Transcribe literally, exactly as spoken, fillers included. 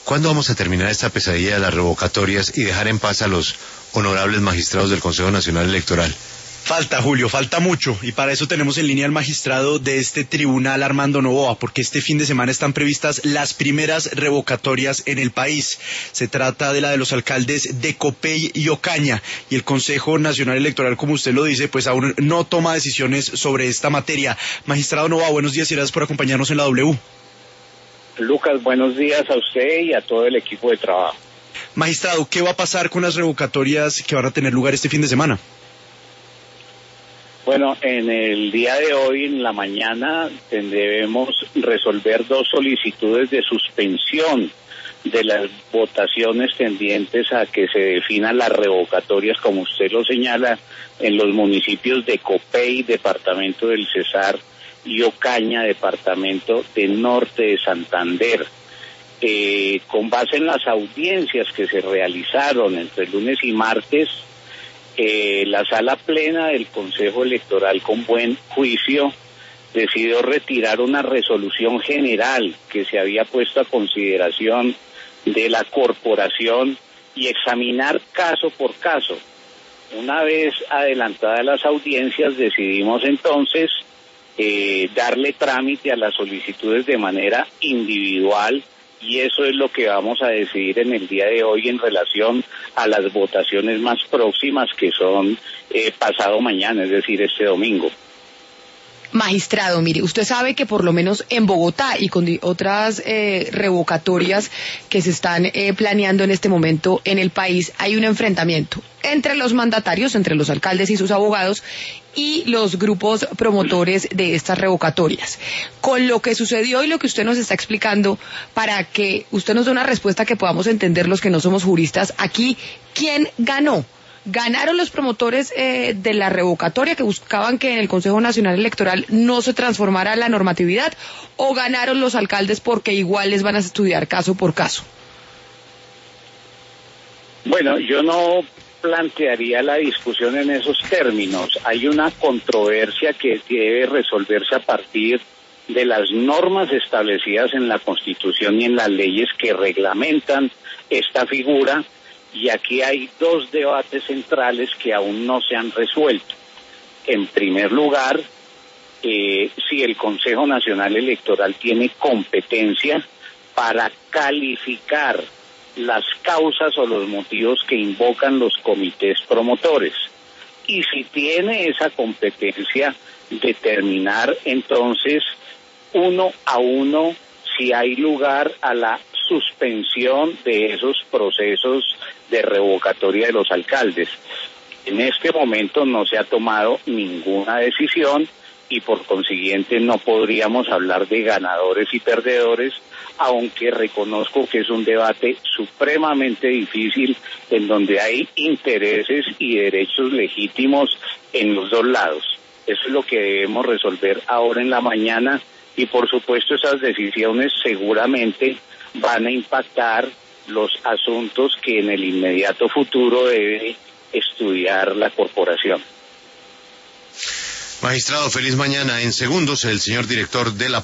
¿Cuándo vamos a terminar esta pesadilla de las revocatorias y dejar en paz a los honorables magistrados del Consejo Nacional Electoral? Falta, Julio, falta mucho, y para eso tenemos en línea al magistrado de este tribunal, Armando Noboa, porque este fin de semana están previstas las primeras revocatorias en el país. Se trata de la de los alcaldes de Copey y Ocaña, y el Consejo Nacional Electoral, como usted lo dice, pues aún no toma decisiones sobre esta materia. Magistrado Noboa, buenos días y gracias por acompañarnos en la W. Lucas, buenos días a usted y a todo el equipo de trabajo. Magistrado, ¿qué va a pasar con las revocatorias que van a tener lugar este fin de semana? Bueno, en el día de hoy, en la mañana, debemos resolver dos solicitudes de suspensión de las votaciones tendientes a que se definan las revocatorias, como usted lo señala, en los municipios de Copey, departamento del Cesar, y Ocaña, departamento del norte de Santander. Eh, con base en las audiencias que se realizaron entre lunes y martes, Eh, la sala plena del Consejo Electoral, con buen juicio, decidió retirar una resolución general que se había puesto a consideración de la corporación y examinar caso por caso. Una vez adelantadas las audiencias, decidimos entonces eh, darle trámite a las solicitudes de manera individual, y eso es lo que vamos a decidir en el día de hoy en relación a las votaciones más próximas, que son eh, pasado mañana, es decir, este domingo. Magistrado, mire, usted sabe que por lo menos en Bogotá y con otras eh, revocatorias que se están eh, planeando en este momento en el país, hay un enfrentamiento entre los mandatarios, entre los alcaldes y sus abogados, y los grupos promotores de estas revocatorias. Con lo que sucedió y lo que usted nos está explicando, para que usted nos dé una respuesta que podamos entender los que no somos juristas, aquí, ¿quién ganó? ¿Ganaron los promotores eh, de la revocatoria, que buscaban que en el Consejo Nacional Electoral no se transformara la normatividad, o ganaron los alcaldes porque igual les van a estudiar caso por caso? Bueno, yo no plantearía la discusión en esos términos. Hay una controversia que debe resolverse a partir de las normas establecidas en la Constitución y en las leyes que reglamentan esta figura. Y aquí hay dos debates centrales que aún no se han resuelto. En primer lugar, eh, si el Consejo Nacional Electoral tiene competencia para calificar las causas o los motivos que invocan los comités promotores. Y si tiene esa competencia, determinar entonces uno a uno si hay lugar a la suspensión de esos procesos de revocatoria de los alcaldes. En este momento no se ha tomado ninguna decisión y por consiguiente no podríamos hablar de ganadores y perdedores, aunque reconozco que es un debate supremamente difícil en donde hay intereses y derechos legítimos en los dos lados. Eso es lo que debemos resolver ahora en la mañana, y por supuesto esas decisiones seguramente van a impactar los asuntos que en el inmediato futuro debe estudiar la corporación. Magistrado, feliz mañana. En segundos, el señor director de la